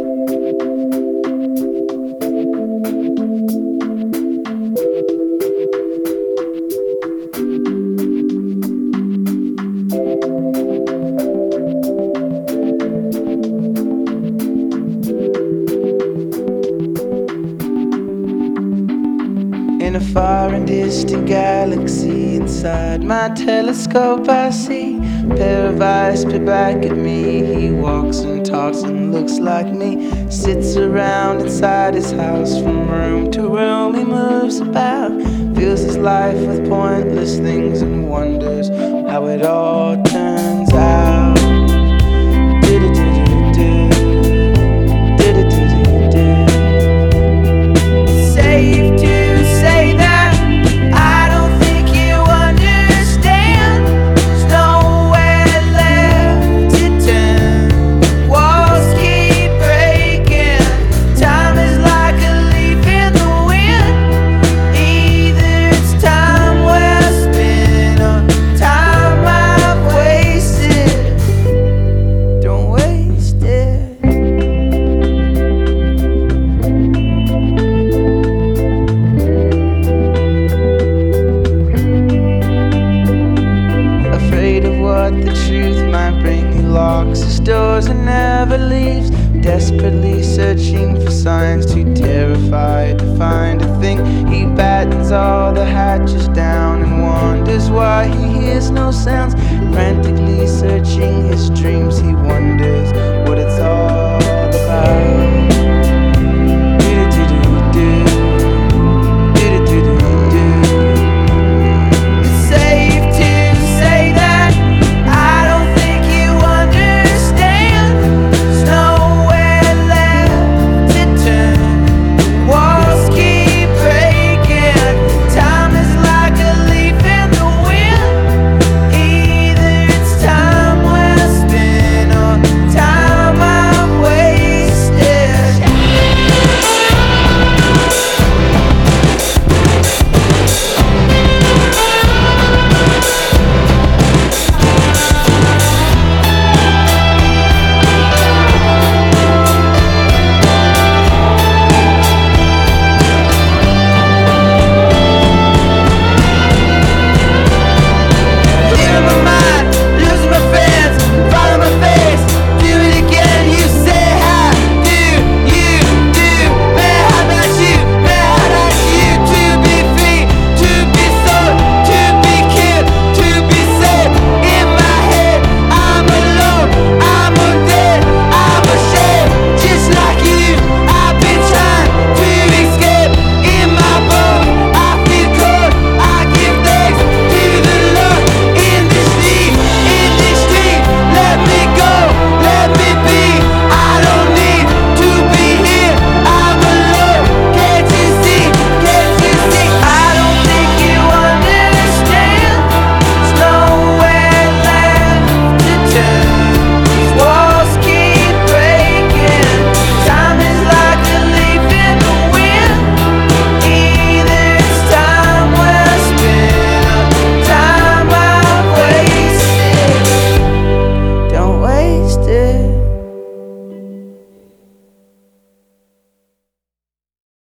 In a far and distant galaxy, inside my telescope I see a pair of eyes peer back at me. He walks and talks and looks like me, sits around inside his house. From room to room he moves about, fills his life with pointless things and wonders how it all turns out. Do-do-do-do-do. Do-do-do-do-do. Safe to say that I don't think you understand. There's nowhere left to turn. Walls keep breaking. Time is like a leaf in the wind. Either it's time well spent or time I've wasted. Don't waste it. Afraid of what the truth might bring, he locks his doors and never leaves, desperately searching for signs, too terrified to find a thing. He battens all the hatches down and wonders why he hears no sounds. Frantically searching his dreams, he wonders